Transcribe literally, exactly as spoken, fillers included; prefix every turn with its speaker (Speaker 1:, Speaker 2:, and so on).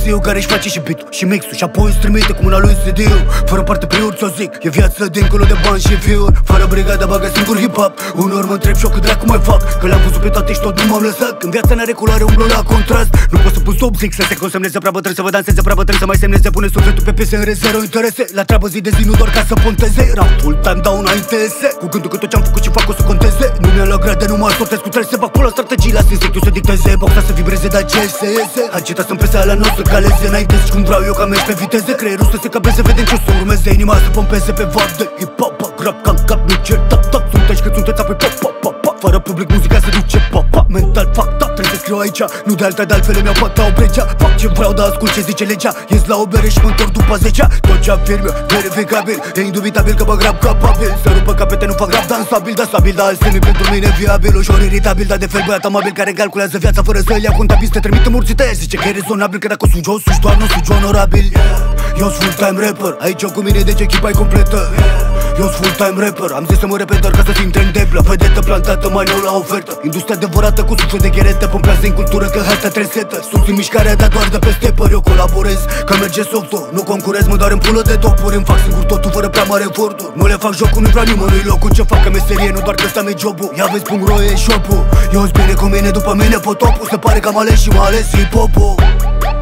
Speaker 1: eu care își face și beat-ul și mixul și apoi îți trimite cu mâna lui C D-ul. Fără parte priori ți-o zic, e viață dincolo de bani și view-uri. Fără brigada bagă singur hip-hop. Unor mă întreb și eu cât dracu mai fac, că le-am văzut pe toate și tot nu m-am lăsat. Când viața n-are culoare umblu la contrast. Nu pot să pun stop, zic să se consemneze prea bătrân, să vă danseze prea bătrân, să mai semneze. Pune sufletul pe piese în rezervă, interese la treabă zi de zi, nu doar ca să ponteze. Rap full time, dau înainte ese, cu gândul că tot ce-am făcut și fac o să conteze. Nu mi-am luat grade, nu mă ascultez cu trese. Bag pula strategii, las instinctul să dicteze. Boxa să vibreze, dar ce se iese. Agita să-mi presa la nos, să caleze înainte și cum vreau eu ca mergi pe viteze. Creierul să se cabeze, vedem ce o să urmeze. Inima să pompeze pe vad de hip-hop. Rap ca cap, nu cer tap tap. Sunteți că sunteți apoi pop pop pop pop. Fără public muzica se duce pop pop. Mental fucked up, trebuie să scriu aici. Nu de alta, de altfel mi-au pata o bregea. Fac ce vreau, dar ascult ce zice legea. Ies la o bere și mă întorc după zecea. Tot ce afirm eu, verificabil. E indubitabil că bag rap capabil. Să rupă capete, nu fac rap dansabil, dar stabil, dar altfel nu-i pentru mine viabil. Ușor iritabil, dar de fel băiat amabil, care calculează viața fără să-l ia contabil. Te trimite morții tăia, zice că e rezonabil, că dacă o sugi, o sugi doar, nu sugi onorabil. Eu sunt full-time rapper, aici cu mine deci echipa e completă. Eu sunt full-time rapper, am zis să mă repet doar ca să simt trend deblă. Vedetă plantată mai nou la ofertă, industria devorată cu suflet de gheretă. Pompează în cultură că harta tresetă. Sunt în mișcarea, dar doar de pe stepper. Eu colaborez, că merge soft-ul. Nu concurez, mă doar în pulă de topuri. Îmi fac singur totul fără prea mare eforturi. Nu le fac jocul, nu vreau nimănui locul. Ce fac că meserie, nu doar că ăsta mi-e jobul. Ia vezi punct ro e shop-ul. Eu-s bine cu mine, după mine potopul. Se pare că am ales și m-a ales hip-hop-ul.